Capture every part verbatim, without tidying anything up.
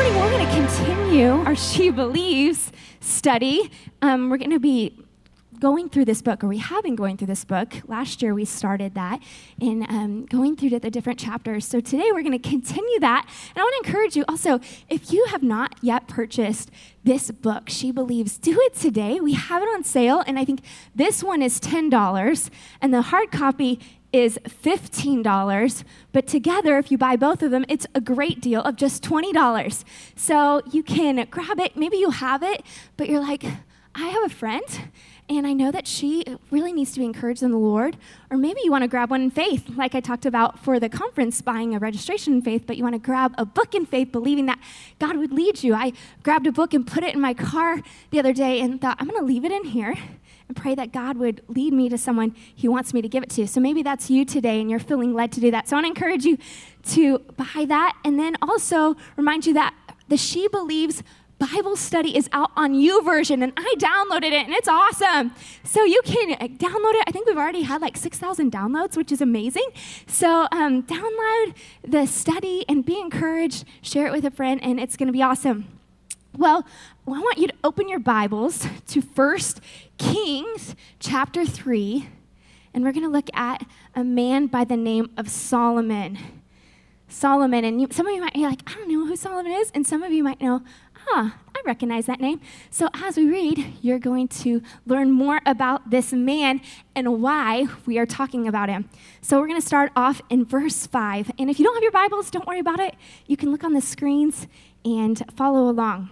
morning we're going to continue our She Believes study. Um, we're going to be going through this book, or we have been going through this book. Last year we started that and um, going through the, the different chapters. So today we're going to continue that. And I want to encourage you also, if you have not yet purchased this book, She Believes, do it today. We have it on sale, and I think this one is ten dollars, and the hard copy is fifteen dollars, but together, if you buy both of them, it's a great deal of just twenty dollars. So you can grab it. Maybe you have it, but you're like, I have a friend, and I know that she really needs to be encouraged in the Lord. Or maybe you want to grab one in faith, like I talked about for the conference, buying a registration in faith, but you want to grab a book in faith, believing that God would lead you. I grabbed a book and put it in my car the other day and thought, I'm going to leave it in here and pray that God would lead me to someone He wants me to give it to. So maybe that's you today and you're feeling led to do that. So I want to encourage you to buy that, and then also remind you that the She Believes Bible study is out on YouVersion, and I downloaded it, and it's awesome. So you can download it. I think we've already had like six thousand downloads, which is amazing. So um, download the study and be encouraged. Share it with a friend, and it's going to be awesome. Well, I want you to open your Bibles to First Kings chapter three, and we're going to look at a man by the name of Solomon. Solomon, and you, some of you might be like, I don't know who Solomon is, and some of you might know, ah, I recognize that name. So as we read, you're going to learn more about this man and why we are talking about him. So we're going to start off in verse five, and if you don't have your Bibles, don't worry about it. You can look on the screens and follow along.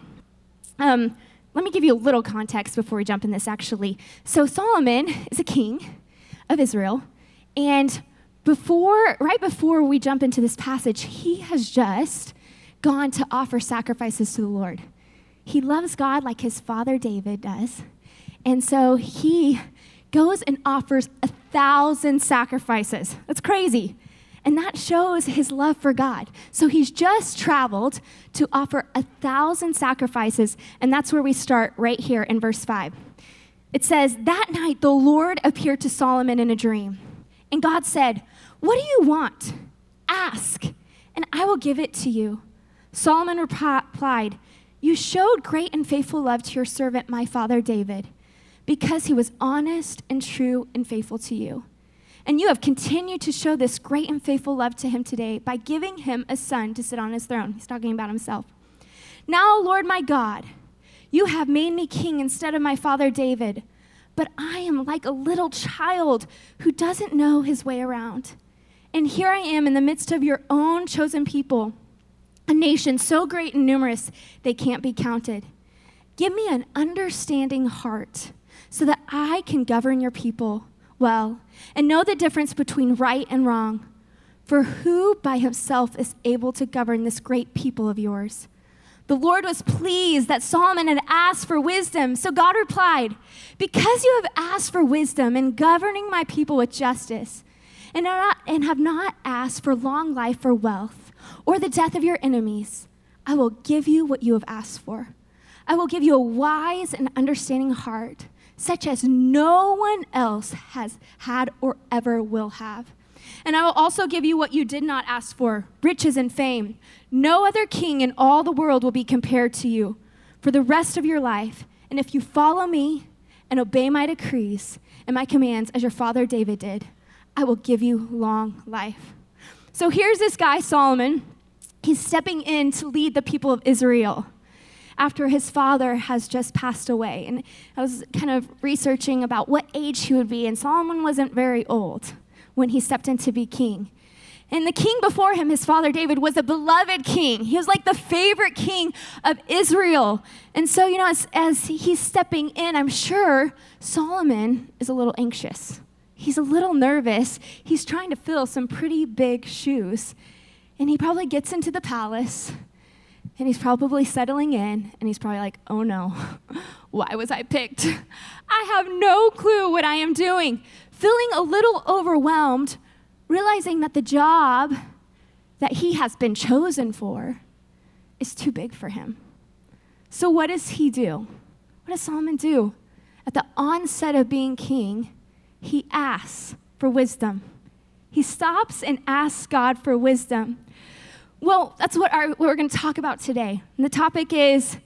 Um, let me give you a little context before we jump in this, actually. So Solomon is a king of Israel, and before, right before we jump into this passage, he has just gone to offer sacrifices to the Lord. He loves God like his father David does, and so he goes and offers a thousand sacrifices. That's crazy. And that shows his love for God. So he's just traveled to offer a thousand sacrifices, and that's where we start right here in verse five. It says, that night the Lord appeared to Solomon in a dream, and God said, what do you want? Ask, and I will give it to you. Solomon replied, you showed great and faithful love to your servant, my father David, because he was honest and true and faithful to you. And you have continued to show this great and faithful love to him today by giving him a son to sit on his throne. He's talking about himself. Now, Lord my God, you have made me king instead of my father David, but I am like a little child who doesn't know his way around. And here I am in the midst of your own chosen people, a nation so great and numerous they can't be counted. Give me an understanding heart so that I can govern your people well and know the difference between right and wrong. For who by himself is able to govern this great people of yours? The Lord was pleased that Solomon had asked for wisdom. So God replied, because you have asked for wisdom in governing my people with justice, and are not, and have not asked for long life or wealth, or the death of your enemies, I will give you what you have asked for. I will give you a wise and understanding heart, such as no one else has had or ever will have. And I will also give you what you did not ask for, riches and fame. No other king in all the world will be compared to you for the rest of your life. And if you follow me and obey my decrees and my commands as your father David did, I will give you long life. So here's this guy, Solomon. He's stepping in to lead the people of Israel after his father has just passed away. And I was kind of researching about what age he would be, and Solomon wasn't very old when he stepped in to be king. And the king before him, his father David, was a beloved king. He was like the favorite king of Israel. And so, you know, as, as he's stepping in, I'm sure Solomon is a little anxious. He's a little nervous. He's trying to fill some pretty big shoes. And he probably gets into the palace, and he's probably settling in, and he's probably like, oh no, why was I picked? I have no clue what I am doing. Feeling a little overwhelmed, realizing that the job that he has been chosen for is too big for him. So what does he do? What does Solomon do? At the onset of being king, he asks for wisdom. He stops and asks God for wisdom. well, that's what, our, what we're going to talk about today. And the topic is,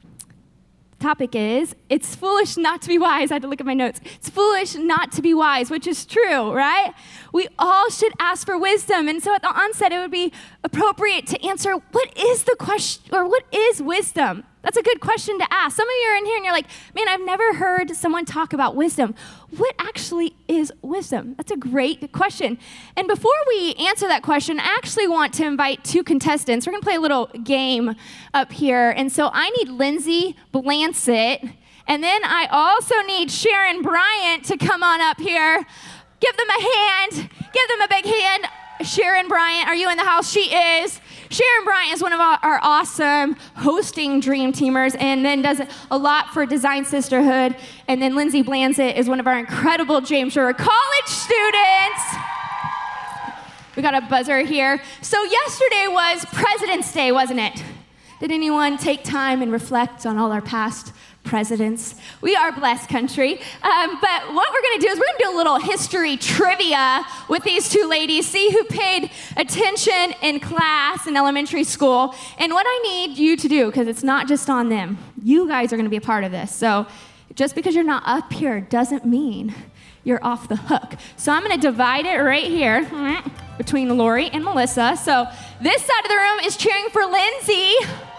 topic is, it's foolish not to be wise. I had to look at my notes. It's foolish not to be wise, which is true, right? We all should ask for wisdom. And so at the onset, it would be appropriate to answer, what is the question, or what is wisdom? That's a good question to ask. Some of you are in here and you're like, man, I've never heard someone talk about wisdom. What actually is wisdom? That's a great question. And before we answer that question, I actually want to invite two contestants. We're going to play a little game up here. And so I need Lindsay Blancett, and then I also need Sharon Bryant to come on up here. Give them a hand. Give them a big hand. Sharon Bryant, are you in the house? She is. Sharon Bryant is one of our, our awesome hosting dream teamers and then does a lot for Design Sisterhood. And then Lindsay Blancett is one of our incredible James Shore college students. We got a buzzer here. So yesterday was President's Day, wasn't it? Did anyone take time and reflect on all our past presidents? We are a blessed country. Um, but what we're going to do is we're going to do a little history trivia with these two ladies, see who paid attention in class in elementary school. And what I need you to do, because it's not just on them, you guys are going to be a part of this. So just because you're not up here doesn't mean you're off the hook. So I'm going to divide it right here between Lori and Melissa. So this side of the room is cheering for Lindsay.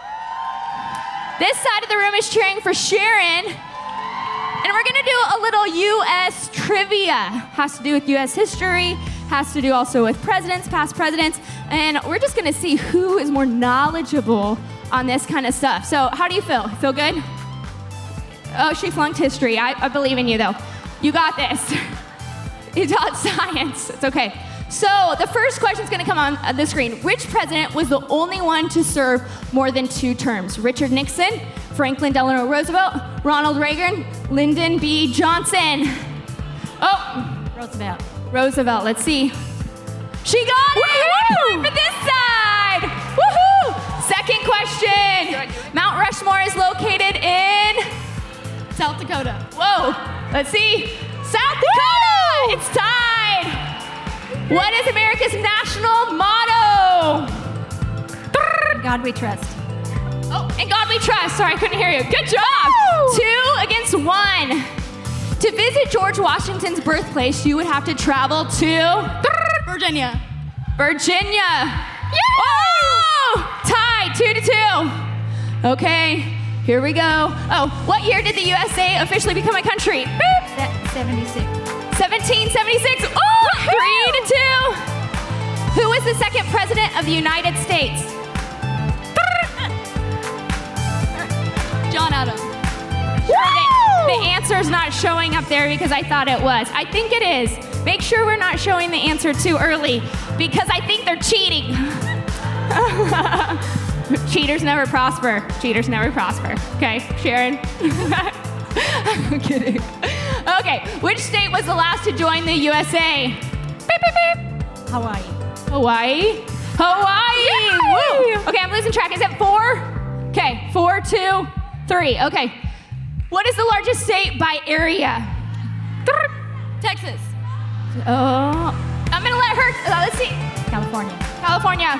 This side of the room is cheering for Sharon. And we're gonna do a little U S trivia. Has to do with U S history, has to do also with presidents, past presidents, and we're just gonna see who is more knowledgeable on this kind of stuff. So how do you feel? Feel good? Oh, she flunked history. I, I believe in you though. You got this. You taught science, it's okay. So the first question is going to come on the screen. Which president was the only one to serve more than two terms? Richard Nixon, Franklin Delano Roosevelt, Ronald Reagan, Lyndon B. Johnson. Oh, Roosevelt. Roosevelt, let's see. She got it! One point for this side! Woohoo! Second question. Mount Rushmore is located in? South Dakota. Whoa, let's see. South Dakota! It's tied. What is America's national motto? In God we trust. Oh, in God we trust. Sorry, I couldn't hear you. Good job. Woo! Two against one. To visit George Washington's birthplace, you would have to travel to Virginia. Virginia. Oh! Tied, two to two. Okay, here we go. Oh, what year did the U S A officially become a country? Beep. seventy-six. seventeen seventy-six. Oh, three to two. Who was the second president of the United States? John Adams. The, the answer's not showing up there because I thought it was. I think it is. Make sure we're not showing the answer too early because I think they're cheating. Cheaters never prosper. Cheaters never prosper. Okay, Sharon? I'm kidding. Okay, which state was the last to join the U S A? Beep, beep, beep. Hawaii. Hawaii? Hawaii! Woo! Okay, I'm losing track. Is it four? Okay, four, two, three. Okay. What is the largest state by area? Texas. Oh, I'm gonna let her, uh, let's see. California. California.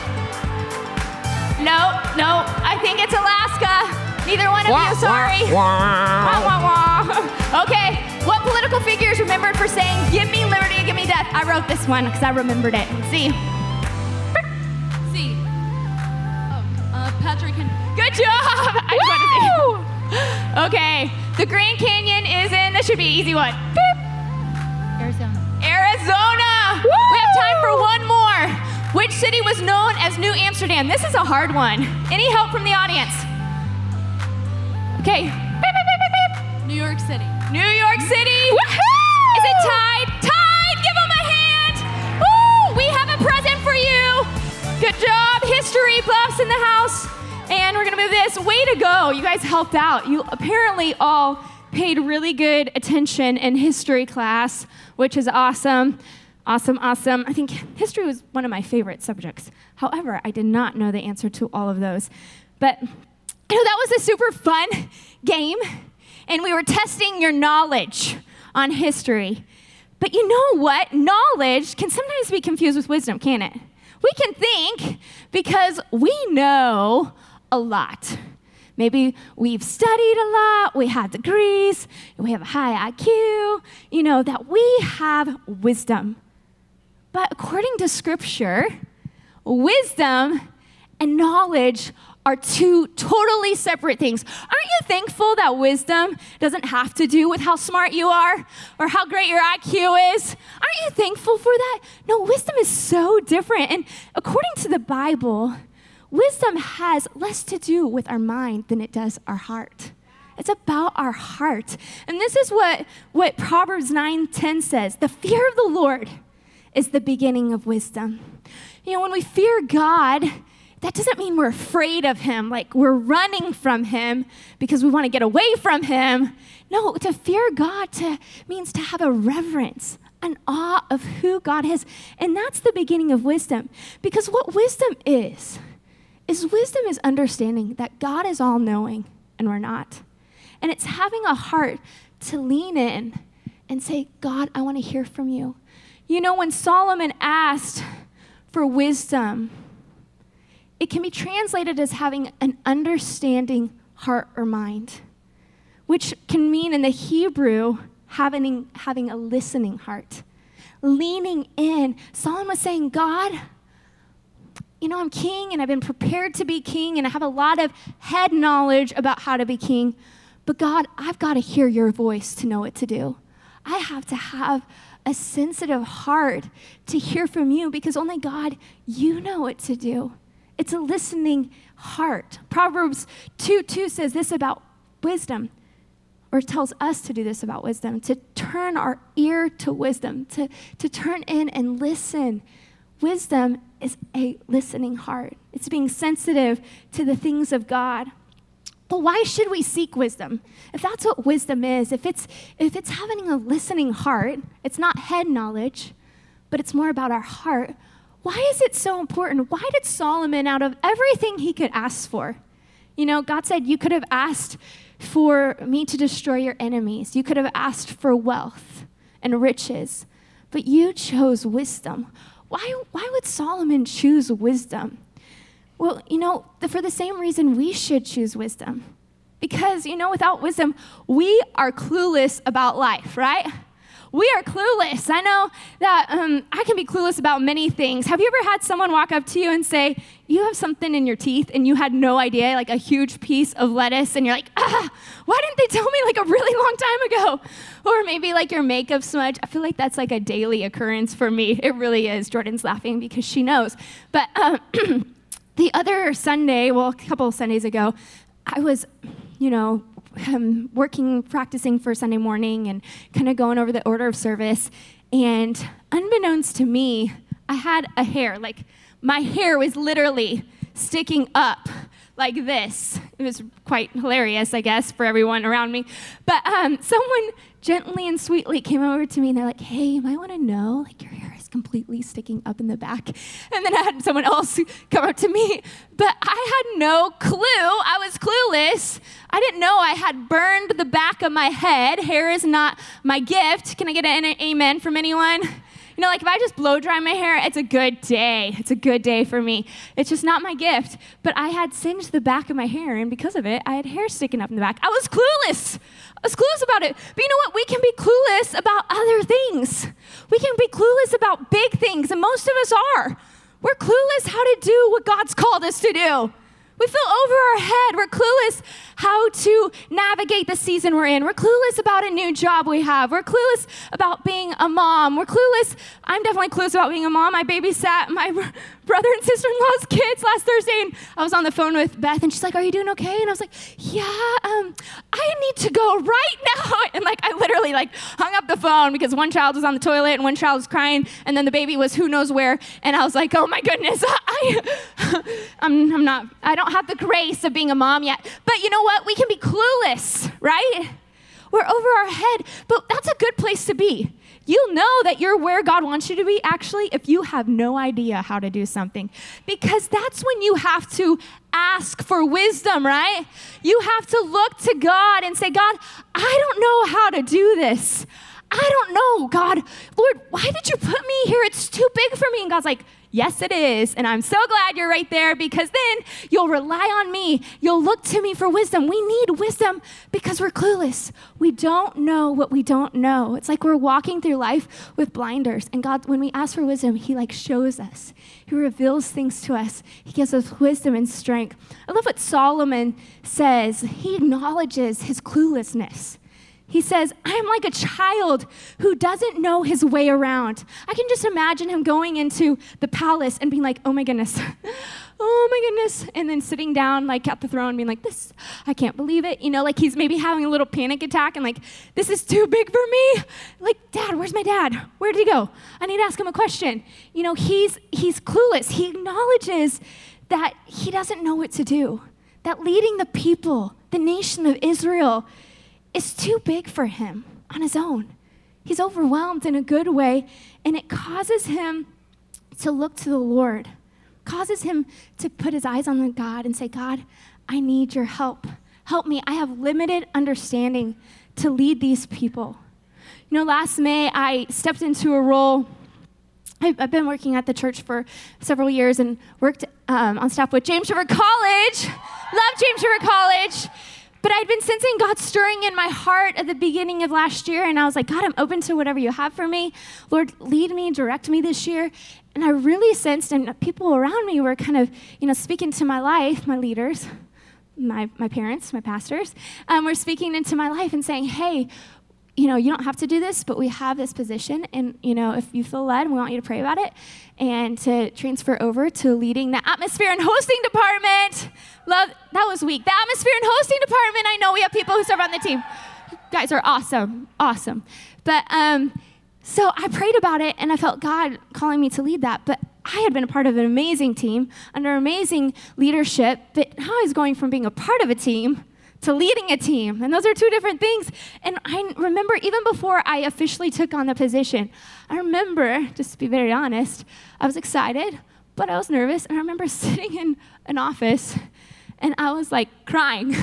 No, no, I think it's Alaska. Neither one of you, sorry. Wah, wah, wah. Okay, what political figure is remembered for saying, give me liberty, give me death? I wrote this one because I remembered it. Let's see. C. Oh, uh, Patrick Henry. Good job. I just wanted to see. Okay, the Grand Canyon is in, this should be an easy one. Beep. Arizona. Arizona. Woo! We have time for one more. Which city was known as New Amsterdam? This is a hard one. Any help from the audience? Okay. Beep, beep, beep, beep, beep. New York City. New York City. Woohoo! Is it tied? Tied! Give them a hand. Woo! We have a present for you. Good job. History buffs in the house. And we're going to move this. Way to go. You guys helped out. You apparently all paid really good attention in history class, which is awesome. Awesome, awesome. I think history was one of my favorite subjects. However, I did not know the answer to all of those. But you know, that was a super fun game, and we were testing your knowledge on history. But you know what? Knowledge can sometimes be confused with wisdom, can't it? We can think because we know a lot. Maybe we've studied a lot, we have degrees, we have a high I Q, you know, that we have wisdom. But according to Scripture, wisdom and knowledge are two totally separate things. Aren't you thankful that wisdom doesn't have to do with how smart you are or how great your I Q is? Aren't you thankful for that? No, wisdom is so different. And according to the Bible, wisdom has less to do with our mind than it does our heart. It's about our heart. And this is what, what Proverbs nine ten says. The fear of the Lord is the beginning of wisdom. You know, when we fear God, that doesn't mean we're afraid of him, like we're running from him because we want to get away from him. No, to fear God to, means to have a reverence, an awe of who God is. And that's the beginning of wisdom. Because what wisdom is, is wisdom is understanding that God is all-knowing and we're not. And it's having a heart to lean in and say, God, I want to hear from you. You know, when Solomon asked for wisdom, it can be translated as having an understanding heart or mind, which can mean in the Hebrew having, having a listening heart, leaning in. Solomon was saying, God, you know, I'm king and I've been prepared to be king and I have a lot of head knowledge about how to be king, but God, I've got to hear your voice to know what to do. I have to have a sensitive heart to hear from you because only God, you know what to do. It's a listening heart. Proverbs two two says this about wisdom, or tells us to do this about wisdom, to turn our ear to wisdom, to, to turn in and listen. Wisdom is a listening heart. It's being sensitive to the things of God. But why should we seek wisdom? If that's what wisdom is, if it's, if it's having a listening heart, it's not head knowledge, but it's more about our heart. Why is it so important? Why did Solomon, out of everything he could ask for, you know, God said, you could have asked for me to destroy your enemies. You could have asked for wealth and riches, but you chose wisdom. Why, why would Solomon choose wisdom? Well, you know, for the same reason we should choose wisdom. Because, you know, without wisdom, we are clueless about life, right? We are clueless. I know that um, I can be clueless about many things. Have you ever had someone walk up to you and say, you have something in your teeth and you had no idea, like a huge piece of lettuce, and you're like, ah, why didn't they tell me like a really long time ago? Or maybe like your makeup smudge. I feel like that's like a daily occurrence for me. It really is. Jordan's laughing because she knows. But um, the other Sunday, well, a couple of Sundays ago, I was, you know, Um, working, practicing for Sunday morning and kind of going over the order of service. And unbeknownst to me, I had a hair, like my hair was literally sticking up like this. It was quite hilarious, I guess, for everyone around me. But um, someone gently and sweetly came over to me and they're like, hey, you might want to know, like your hair is completely sticking up in the back. And then I had someone else come up to me, but I had no clue. I was clueless. I didn't know I had burned the back of my head. Hair is not my gift. Can I get an amen from anyone? You know, like if I just blow dry my hair, it's a good day. It's a good day for me. It's just not my gift. But I had singed the back of my hair, and because of it, I had hair sticking up in the back. I was clueless. I was clueless about it. But you know what? We can be clueless about other things. We can be clueless about big things, and most of us are. We're clueless how to do what God's called us to do. We feel over our head. We're clueless how to navigate the season we're in. We're clueless about a new job we have. We're clueless about being a mom. We're clueless. I'm definitely clueless about being a mom. I babysat my brother and sister-in-law's kids last Thursday, and I was on the phone with Beth, and she's like, are you doing okay? And I was like, yeah, um, I need to go right now. And like, I literally like hung up the phone because one child was on the toilet and one child was crying, and then the baby was who knows where. And I was like, oh my goodness, I, I'm, I'm not, I don't have the grace of being a mom yet. But you know what? We can be clueless, right? We're over our head, but that's a good place to be. You'll know that you're where God wants you to be, actually, if you have no idea how to do something. Because that's when you have to ask for wisdom, right? You have to look to God and say, God, I don't know how to do this. I don't know, God. Lord, why did you put me here? It's too big for me. And God's like, yes, it is. And I'm so glad you're right there because then you'll rely on me. You'll look to me for wisdom. We need wisdom because we're clueless. We don't know what we don't know. It's like we're walking through life with blinders. And God, when we ask for wisdom, he like shows us. He reveals things to us. He gives us wisdom and strength. I love what Solomon says. He acknowledges his cluelessness. He says, I'm like a child who doesn't know his way around. I can just imagine him going into the palace and being like, oh my goodness, oh my goodness. And then sitting down like at the throne being like, this, I can't believe it. You know, like he's maybe having a little panic attack and like, this is too big for me. Like, Dad, where's my dad? Where did he go? I need to ask him a question. You know, he's he's clueless. He acknowledges that he doesn't know what to do, that leading the people, the nation of Israel, is too big for him on his own. He's overwhelmed in a good way, and it causes him to look to the Lord, causes him to put his eyes on God and say, God, I need your help. Help me. I have limited understanding to lead these people. You know, last May, I stepped into a role. I've been working at the church for several years and worked um, on staff with James River College. Love James River College. But I'd been sensing God stirring in my heart at the beginning of last year, and I was like, God, I'm open to whatever you have for me. Lord, lead me, direct me this year. And I really sensed, and people around me were kind of, you know, speaking to my life, my leaders, my, my parents, my pastors, um, were speaking into my life and saying, hey, you know, you don't have to do this, but we have this position, and, you know, if you feel led, we want you to pray about it and to transfer over to leading the atmosphere and hosting department. Love, that was weak. The atmosphere and hosting department, I know we have people who serve on the team. You guys are awesome, awesome. But, um, so I prayed about it, and I felt God calling me to lead that, but I had been a part of an amazing team, under amazing leadership, but now I was going from being a part of a team to leading a team, and those are two different things. And I remember even before I officially took on the position, I remember, just to be very honest, I was excited, but I was nervous, and I remember sitting in an office, and I was like crying.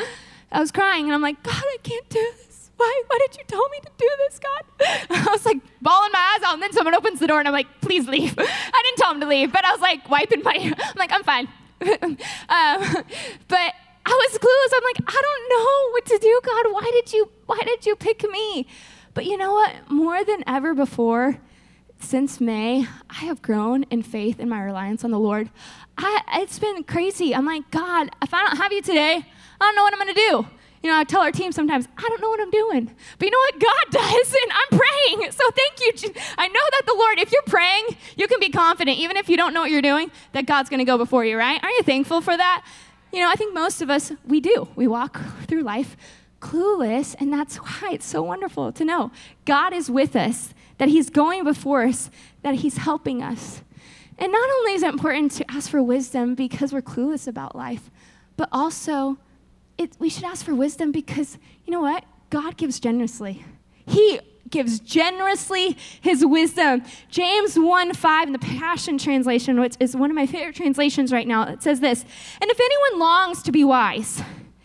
I was crying, and I'm like, God, I can't do this. Why, why did you tell me to do this, God? I was like bawling my eyes out, and then someone opens the door, and I'm like, please leave. I didn't tell him to leave, but I was like wiping my, I'm like, I'm fine. um, but I was clueless. I'm like, I don't know what to do, God. Why did you, why did you pick me? But you know what? More than ever before, since May, I have grown in faith in my reliance on the Lord. I, it's been crazy. I'm like, God, if I don't have you today, I don't know what I'm going to do. You know, I tell our team sometimes, I don't know what I'm doing. But you know what? God does, and I'm praying. So thank you. I know that the Lord, if you're praying, you can be confident, even if you don't know what you're doing, that God's going to go before you, right? Aren't you thankful for that? You know, I think most of us, we do. We walk through life clueless, and that's why it's so wonderful to know God is with us, that he's going before us, that he's helping us. And not only is it important to ask for wisdom because we're clueless about life, but also it, we should ask for wisdom because, you know what? God gives generously. He gives generously his wisdom. James one five in the Passion Translation, which is one of my favorite translations right now, it says this, and if anyone longs to be wise,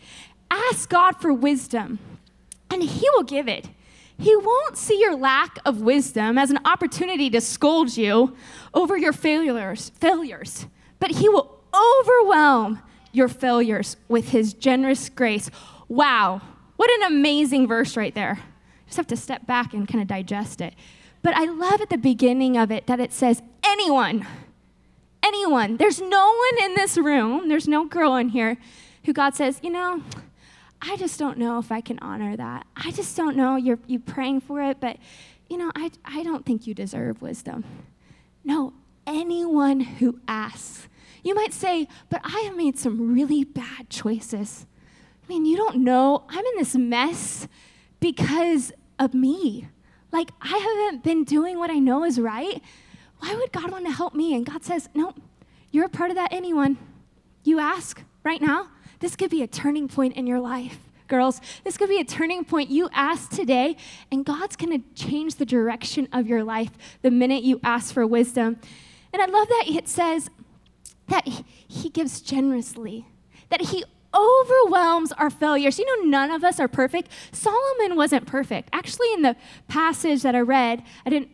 ask God for wisdom, and he will give it. He won't see your lack of wisdom as an opportunity to scold you over your failures, failures, but he will overwhelm your failures with his generous grace. Wow, what an amazing verse right there. Just have to step back and kind of digest it. But I love at the beginning of it that it says, anyone, anyone. There's no one in this room, there's no girl in here who God says, you know, I just don't know if I can honor that. I just don't know, you're you praying for it, but, you know, I, I don't think you deserve wisdom. No, anyone who asks. You might say, but I have made some really bad choices. I mean, you don't know, I'm in this mess because of me. Like, I haven't been doing what I know is right. Why would God want to help me? And God says, no, you're a part of that anyone. You ask right now. This could be a turning point in your life, girls. This could be a turning point. You ask today, and God's going to change the direction of your life the minute you ask for wisdom. And I love that it says that he gives generously, that he overwhelms our failures. You know, none of us are perfect. Solomon wasn't perfect. Actually, in the passage that I read, I didn't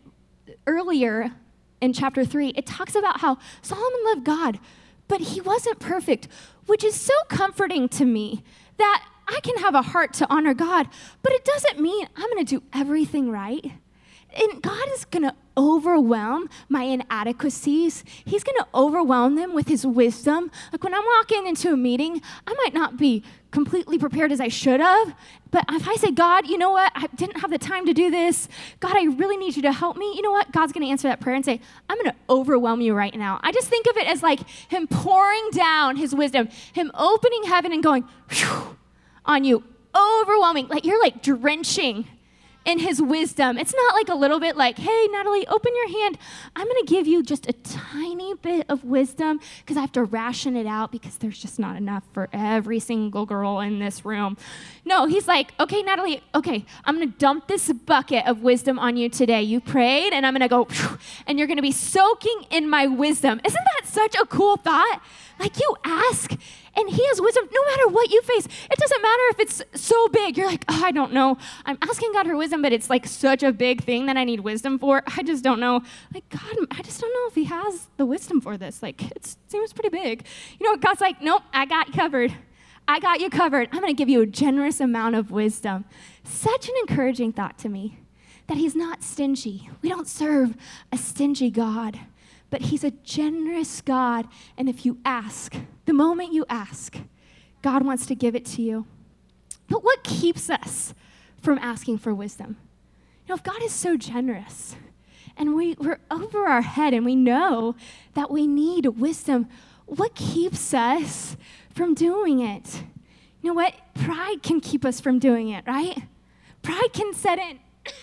earlier in chapter three, it talks about how Solomon loved God, but he wasn't perfect, which is so comforting to me that I can have a heart to honor God, but it doesn't mean I'm going to do everything right. And God is going to overwhelm my inadequacies. He's going to overwhelm them with his wisdom. Like when I'm walking into a meeting, I might not be completely prepared as I should have, but if I say, God, you know what? I didn't have the time to do this. God, I really need you to help me. You know what? God's going to answer that prayer and say, I'm going to overwhelm you right now. I just think of it as like him pouring down his wisdom, him opening heaven and going whew, on you, overwhelming. Like you're like drenching in his wisdom. It's not like a little bit like, hey, Natalie, open your hand. I'm going to give you just a tiny bit of wisdom because I have to ration it out because there's just not enough for every single girl in this room. No, he's like, okay, Natalie, okay, I'm going to dump this bucket of wisdom on you today. You prayed, and I'm going to go, and you're going to be soaking in my wisdom. Isn't that such a cool thought? Like you ask, and he has wisdom no matter what you face. It doesn't matter if it's so big. You're like, oh, I don't know. I'm asking God for wisdom, but it's like such a big thing that I need wisdom for. I just don't know. Like, God, I just don't know if he has the wisdom for this. Like, it seems pretty big. You know, God's like, nope, I got you covered. I got you covered. I'm going to give you a generous amount of wisdom. Such an encouraging thought to me that he's not stingy. We don't serve a stingy God. But he's a generous God, and if you ask, the moment you ask, God wants to give it to you. But what keeps us from asking for wisdom? You know, if God is so generous, and we, we're over our head, and we know that we need wisdom, what keeps us from doing it? You know what? Pride can keep us from doing it, right? Pride can set in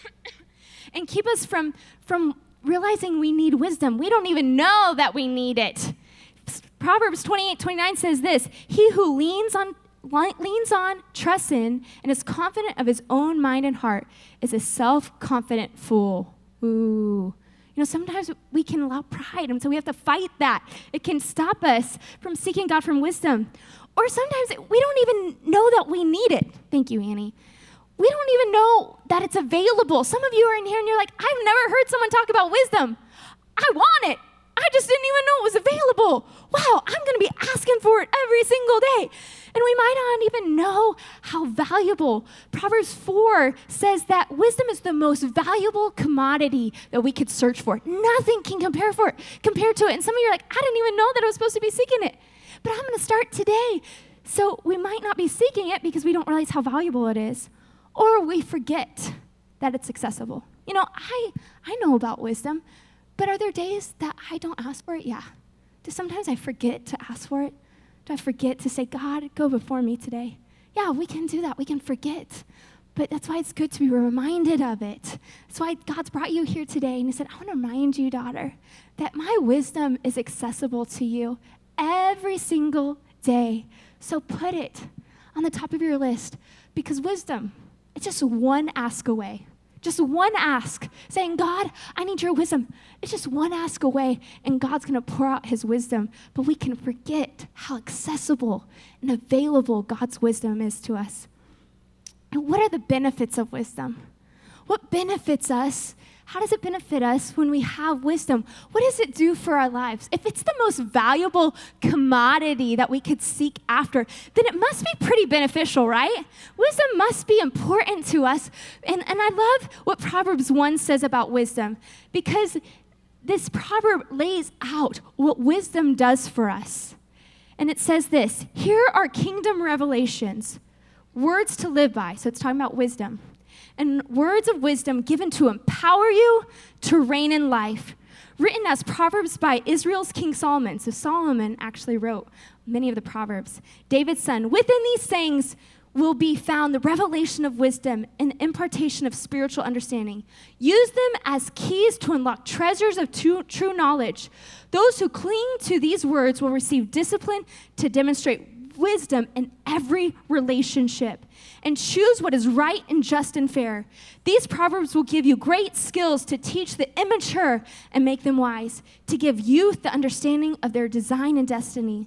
and keep us from, from realizing we need wisdom. We don't even know that we need it. Proverbs twenty-eight twenty-nine says this, he who leans on, leans on, trusts in, and is confident of his own mind and heart is a self-confident fool. Ooh. You know, sometimes we can allow pride, and so we have to fight that. It can stop us from seeking God from wisdom. Or sometimes we don't even know that we need it. Thank you, Annie. We don't even know that it's available. Some of you are in here and you're like, I've never heard someone talk about wisdom. I want it. I just didn't even know it was available. Wow, I'm going to be asking for it every single day. And we might not even know how valuable. Proverbs four says that wisdom is the most valuable commodity that we could search for. Nothing can compare for it, compare to it. And some of you are like, I didn't even know that I was supposed to be seeking it. But I'm going to start today. So we might not be seeking it because we don't realize how valuable it is. Or we forget that it's accessible. You know, I, I know about wisdom, but are there days that I don't ask for it? Yeah. Do sometimes I forget to ask for it? Do I forget to say, God, go before me today? Yeah, we can do that. We can forget. But that's why it's good to be reminded of it. That's why God's brought you here today, and he said, I want to remind you, daughter, that my wisdom is accessible to you every single day. So put it on the top of your list, because wisdom, it's just one ask away. Just one ask, saying, God, I need your wisdom. It's just one ask away, and God's going to pour out his wisdom. But we can forget how accessible and available God's wisdom is to us. And what are the benefits of wisdom? What benefits us? How does it benefit us when we have wisdom? What does it do for our lives? If it's the most valuable commodity that we could seek after, then it must be pretty beneficial, right? Wisdom must be important to us. And, and I love what Proverbs one says about wisdom, because this proverb lays out what wisdom does for us. And it says this, here are kingdom revelations, words to live by. So it's talking about wisdom. And words of wisdom given to empower you to reign in life, written as Proverbs by Israel's King Solomon. So Solomon actually wrote many of the Proverbs. David's son, within these sayings will be found the revelation of wisdom and impartation of spiritual understanding. Use them as keys to unlock treasures of true, true knowledge. Those who cling to these words will receive discipline to demonstrate wisdom in every relationship and choose what is right and just and fair. These proverbs will give you great skills to teach the immature and make them wise, to give youth the understanding of their design and destiny.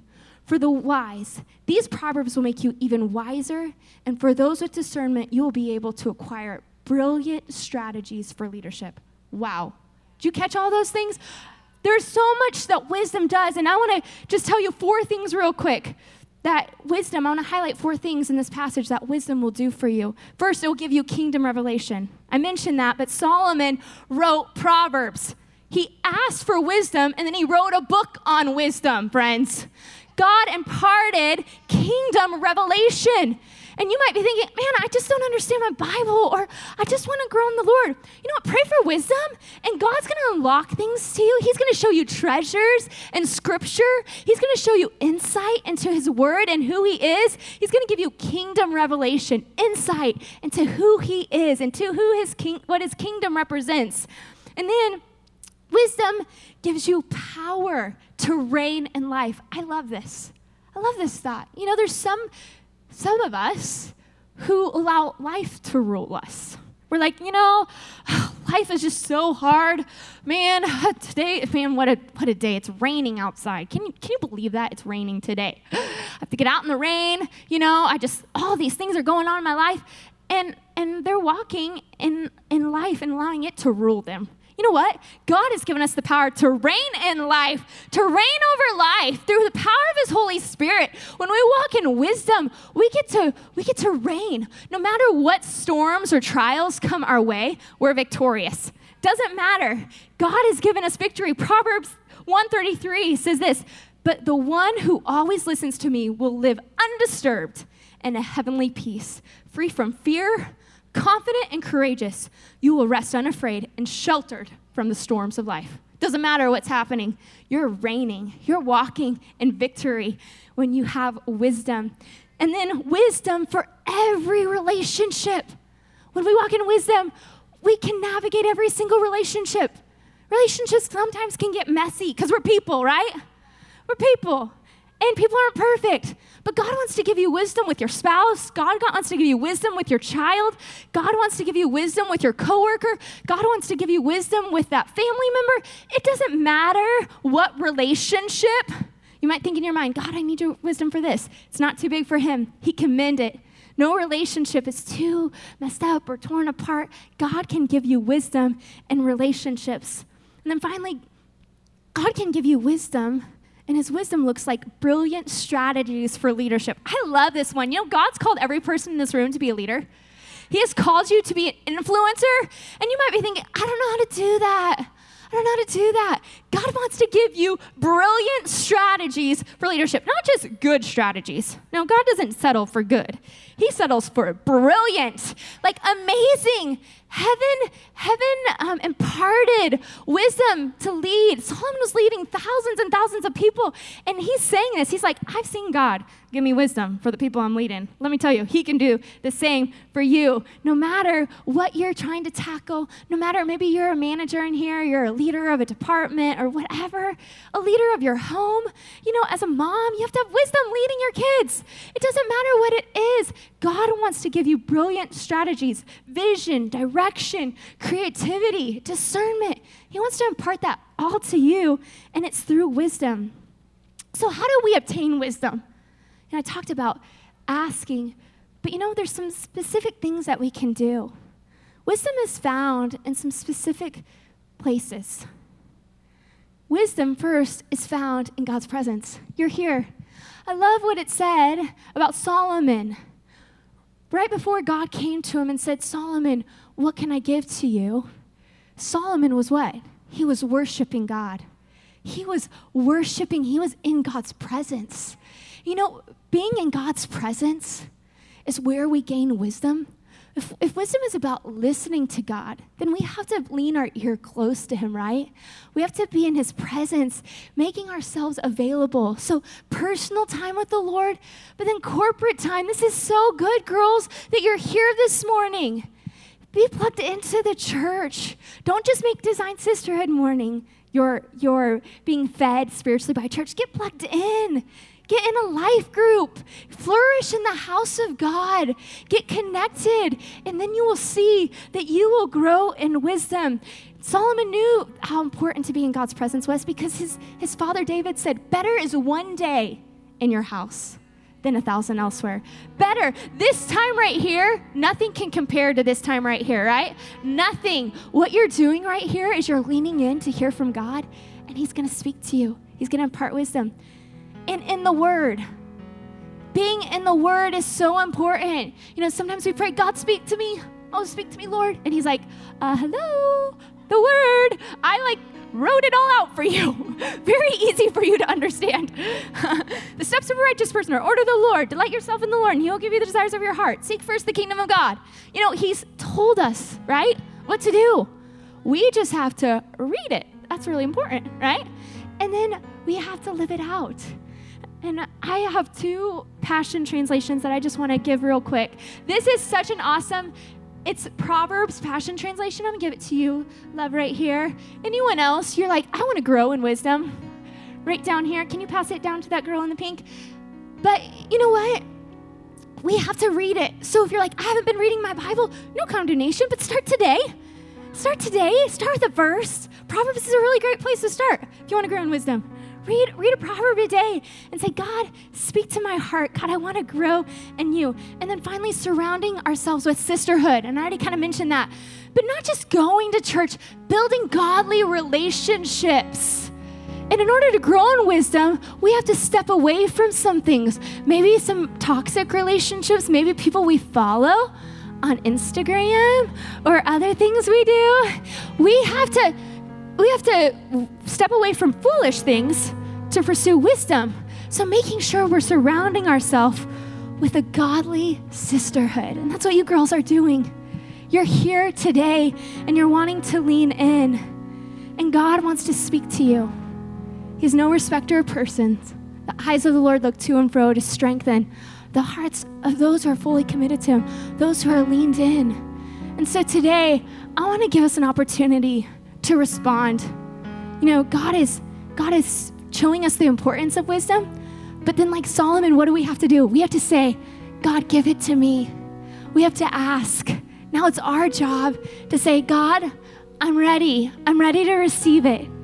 For the wise, these proverbs will make you even wiser, and for those with discernment, you will be able to acquire brilliant strategies for leadership. Wow. Did you catch all those things? There's so much that wisdom does, and I want to just tell you four things real quick. That wisdom, I want to highlight four things in this passage that wisdom will do for you. First, it will give you kingdom revelation. I mentioned that, but Solomon wrote Proverbs. He asked for wisdom, and then he wrote a book on wisdom, friends. God imparted kingdom revelation. And you might be thinking, man, I just don't understand my Bible, or I just want to grow in the Lord. You know what? Pray for wisdom, and God's going to unlock things to you. He's going to show you treasures and scripture. He's going to show you insight into his word and who he is. He's going to give you kingdom revelation, insight into who he is and to who his king, what his kingdom represents. And then wisdom gives you power to reign in life. I love this. I love this thought. You know, there's some... Some of us who allow life to rule us. We're like, you know, life is just so hard. Man, today, man, what a what a day. It's raining outside. Can you can you believe that? It's raining today. I have to get out in the rain. You know, I just, all these things are going on in my life. And and they're walking in, in life and allowing it to rule them. You know what? God has given us the power to reign in life, to reign over life through the power of his Holy Spirit. When we walk in wisdom, we get to we get to reign. No matter what storms or trials come our way, we're victorious. Doesn't matter. God has given us victory. Proverbs one thirty-three says this, but the one who always listens to me will live undisturbed in a heavenly peace, free from fear, confident and courageous. You will rest unafraid and sheltered from the storms of life. Doesn't matter what's happening. You're reigning. You're walking in victory when you have wisdom. And then wisdom for every relationship. When we walk in wisdom, we can navigate every single relationship. Relationships sometimes can get messy because we're people, right? We're people. And people aren't perfect. But God wants to give you wisdom with your spouse. God wants to give you wisdom with your child. God wants to give you wisdom with your coworker. God wants to give you wisdom with that family member. It doesn't matter what relationship. You might think in your mind, God, I need your wisdom for this. It's not too big for him. He can mend it. No relationship is too messed up or torn apart. God can give you wisdom in relationships. And then finally, God can give you wisdom. And his wisdom looks like brilliant strategies for leadership. I love this one. You know, God's called every person in this room to be a leader. He has called you to be an influencer. And you might be thinking, I don't know how to do that. I don't know how to do that. God wants to give you brilliant strategies for leadership, not just good strategies. No, God doesn't settle for good. He settles for brilliant, like amazing, heaven, heaven um, imparted wisdom to lead. Solomon was leading thousands and thousands of people, and he's saying this. He's like, I've seen God give me wisdom for the people I'm leading. Let me tell you, he can do the same for you. No matter what you're trying to tackle, no matter maybe you're a manager in here, you're a leader of a department or whatever, a leader of your home. You know, as a mom, you have to have wisdom leading your kids. It doesn't matter what it is. God wants to give you brilliant strategies, vision, direction, creativity, discernment. He wants to impart that all to you, and it's through wisdom. So how do we obtain wisdom? And I talked about asking, but you know, there's some specific things that we can do. Wisdom is found in some specific places. Wisdom, first, is found in God's presence. You're here. I love what it said about Solomon. Right before God came to him and said, Solomon, what can I give to you? Solomon was what? He was worshiping God. He was worshiping. He was in God's presence. You know, being in God's presence is where we gain wisdom. If, if wisdom is about listening to God, then we have to lean our ear close to him, right? We have to be in his presence, making ourselves available. So personal time with the Lord, but then corporate time. This is so good, girls, that you're here this morning. Be plugged into the church. Don't just make Design Sisterhood morning. You're, you're being fed spiritually by church. Get plugged in. Get in a life group. Flourish in the house of God. Get connected, and then you will see that you will grow in wisdom. Solomon knew how important to be in God's presence was because his, his father David said, better is one day in your house than a thousand elsewhere. Better, this time right here, nothing can compare to this time right here, right? Nothing. What you're doing right here is you're leaning in to hear from God, and he's going to speak to you. He's going to impart wisdom. And in the Word, being in the Word is so important. You know, sometimes we pray, God, speak to me. Oh, speak to me, Lord. And he's like, uh, hello, the Word. I like wrote it all out for you. Very easy for you to understand. The steps of a righteous person are order the Lord. Delight yourself in the Lord, and he will give you the desires of your heart. Seek first the kingdom of God. You know, he's told us, right, what to do. We just have to read it. That's really important, right? And then we have to live it out. And I have two Passion translations that I just want to give real quick. This is such an awesome, it's Proverbs Passion Translation. I'm going to give it to you, love, right here. Anyone else, you're like, I want to grow in wisdom. Right down here. Can you pass it down to that girl in the pink? But you know what? We have to read it. So if you're like, I haven't been reading my Bible, no condemnation, but start today. Start today. Start with a verse. Proverbs is a really great place to start if you want to grow in wisdom. Read, read a proverb a day and say, God, speak to my heart. God, I want to grow in you. And then finally surrounding ourselves with sisterhood. And I already kind of mentioned that. But not just going to church, building godly relationships. And in order to grow in wisdom, we have to step away from some things. Maybe some toxic relationships, maybe people we follow on Instagram or other things we do. We have to We have to step away from foolish things to pursue wisdom. So making sure we're surrounding ourselves with a godly sisterhood. And that's what you girls are doing. You're here today and you're wanting to lean in. And God wants to speak to you. He's no respecter of persons. The eyes of the Lord look to and fro to strengthen the hearts of those who are fully committed to him, those who are leaned in. And so today, I want to give us an opportunity to respond. You know, God is God is showing us the importance of wisdom, but then like Solomon, what do we have to do? We have to say, God, give it to me. We have to ask. Now it's our job to say, God, I'm ready. I'm ready to receive it.